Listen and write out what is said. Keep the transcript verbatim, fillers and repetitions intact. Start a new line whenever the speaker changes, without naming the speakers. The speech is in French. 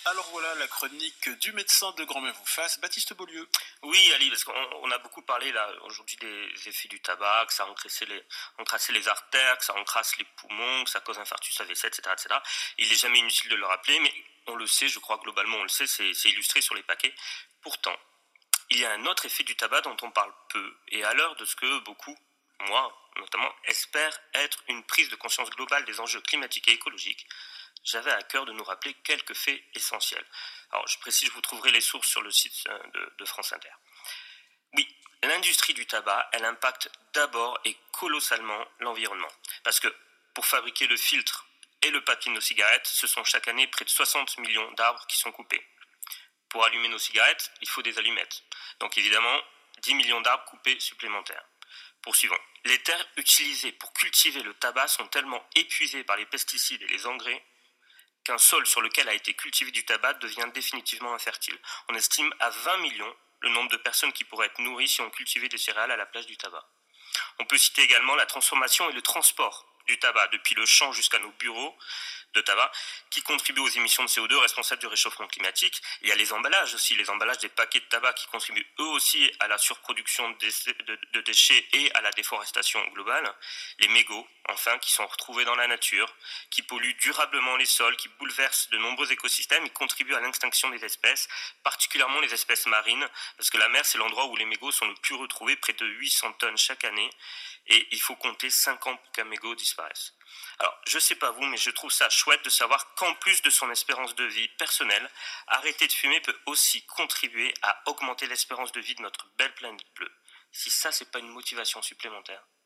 Alors voilà la chronique du médecin de grand-mère vous fasse, Baptiste Beaulieu.
Oui, Ali, parce qu'on on a beaucoup parlé là aujourd'hui des effets du tabac, que ça encrassait les, encrassait les artères, que ça encrasse les poumons, que ça cause infarctus A V C, et cetera, et cetera. Il n'est jamais inutile de le rappeler, mais on le sait, je crois globalement on le sait, c'est, c'est illustré sur les paquets. Pourtant, il y a un autre effet du tabac dont on parle peu, et à l'heure de ce que beaucoup, moi notamment, espèrent être une prise de conscience globale des enjeux climatiques et écologiques, j'avais à cœur de nous rappeler quelques faits essentiels. Alors, je précise, vous trouverez les sources sur le site de, de France Inter. Oui, l'industrie du tabac, elle impacte d'abord et colossalement l'environnement. Parce que pour fabriquer le filtre et le papier de nos cigarettes, ce sont chaque année près de soixante millions d'arbres qui sont coupés. Pour allumer nos cigarettes, il faut des allumettes. Donc évidemment, dix millions d'arbres coupés supplémentaires. Poursuivons. Les terres utilisées pour cultiver le tabac sont tellement épuisées par les pesticides et les engrais qu'un sol sur lequel a été cultivé du tabac devient définitivement infertile. On estime à vingt millions le nombre de personnes qui pourraient être nourries si on cultivait des céréales à la place du tabac. On peut citer également la transformation et le transport du tabac, depuis le champ jusqu'à nos bureaux de tabac, qui contribuent aux émissions de C O deux responsables du réchauffement climatique. Il y a les emballages aussi, les emballages des paquets de tabac qui contribuent eux aussi à la surproduction de déchets et à la déforestation globale. Les mégots, enfin, qui sont retrouvés dans la nature, qui polluent durablement les sols, qui bouleversent de nombreux écosystèmes et contribuent à l'extinction des espèces, particulièrement les espèces marines, parce que la mer, c'est l'endroit où les mégots sont le plus retrouvés, près de huit cents tonnes chaque année, et il faut compter cinq ans pour qu'un mégot disparaisse. Alors, je sais pas vous, mais je trouve ça chouette de savoir qu'en plus de son espérance de vie personnelle, arrêter de fumer peut aussi contribuer à augmenter l'espérance de vie de notre belle planète bleue. Si ça, c'est pas une motivation supplémentaire.